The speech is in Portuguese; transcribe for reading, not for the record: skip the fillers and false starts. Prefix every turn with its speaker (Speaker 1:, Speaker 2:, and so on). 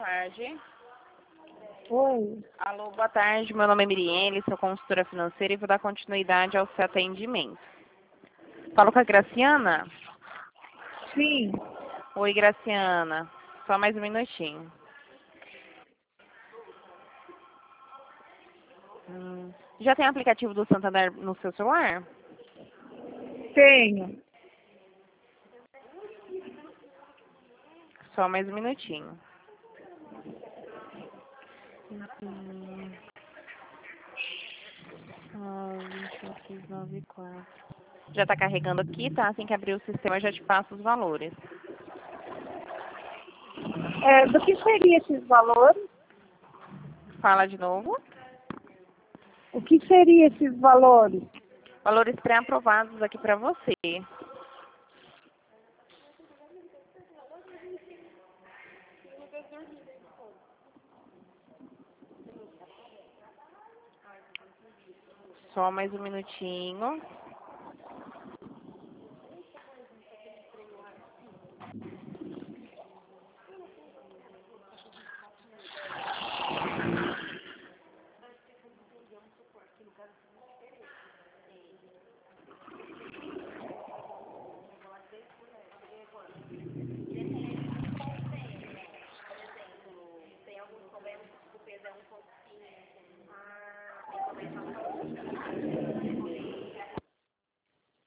Speaker 1: tarde.
Speaker 2: Oi.
Speaker 1: Alô, boa tarde. Meu nome é Miriene, sou consultora financeira e vou dar continuidade ao seu atendimento. Falo com a Graciana?
Speaker 2: Sim.
Speaker 1: Oi, Graciana. Só mais um minutinho. Já tem aplicativo do Santander no seu celular?
Speaker 2: Tenho.
Speaker 1: Só mais um minutinho. Ah, 21694. Já está carregando aqui, tá? Assim que abrir o sistema, eu já te passo os valores.
Speaker 2: Do que seria esses valores?
Speaker 1: Fala de novo.
Speaker 2: O que seria esses valores?
Speaker 1: Valores pré-aprovados aqui para você. Só mais um minutinho.